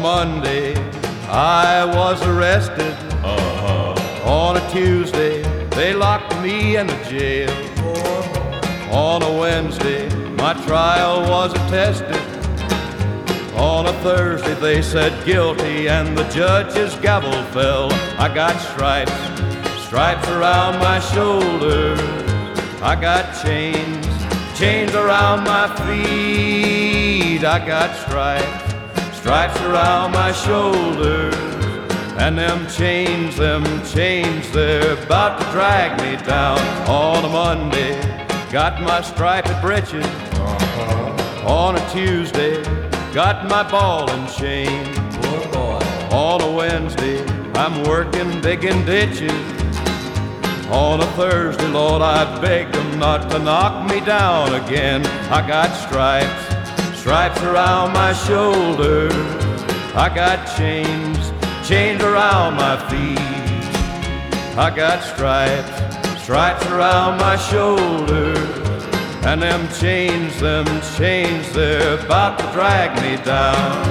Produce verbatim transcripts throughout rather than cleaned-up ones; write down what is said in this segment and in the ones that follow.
Monday, I was arrested. Uh-huh. On a Tuesday, they locked me in the jail. On a Wednesday, my trial was attested. On a Thursday, they said guilty, and the judge's gavel fell. I got stripes, stripes around my shoulders. I got chains, chains around my feet. I got stripes, stripes around my shoulders. And them chains, them chains, they're about to drag me down. On a Monday, got my striped breeches. Uh-huh. On a Tuesday, got my ball and chain. Good boy. On a Wednesday, I'm working digging ditches. On a Thursday, Lord, I beg them not to knock me down again. I got stripes, stripes around my shoulders. I got chains, chains around my feet. I got stripes, stripes around my shoulders. And them chains, them chains, they're about to drag me down.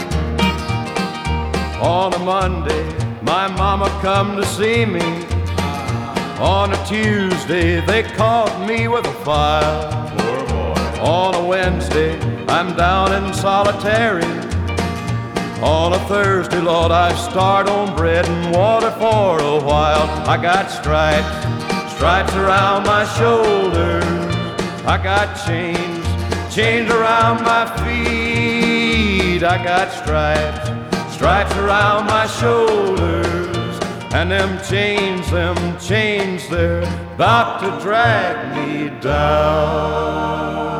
On a Monday, my mama come to see me. On a Tuesday, they caught me with a file. Poor boy. On a Wednesday, I'm down in solitary. On a Thursday, Lord, I start on bread and water for a while. I got stripes, stripes around my shoulders. I got chains, chains around my feet. I got stripes, stripes around my shoulders. And them chains, them chains, they're about to drag me down.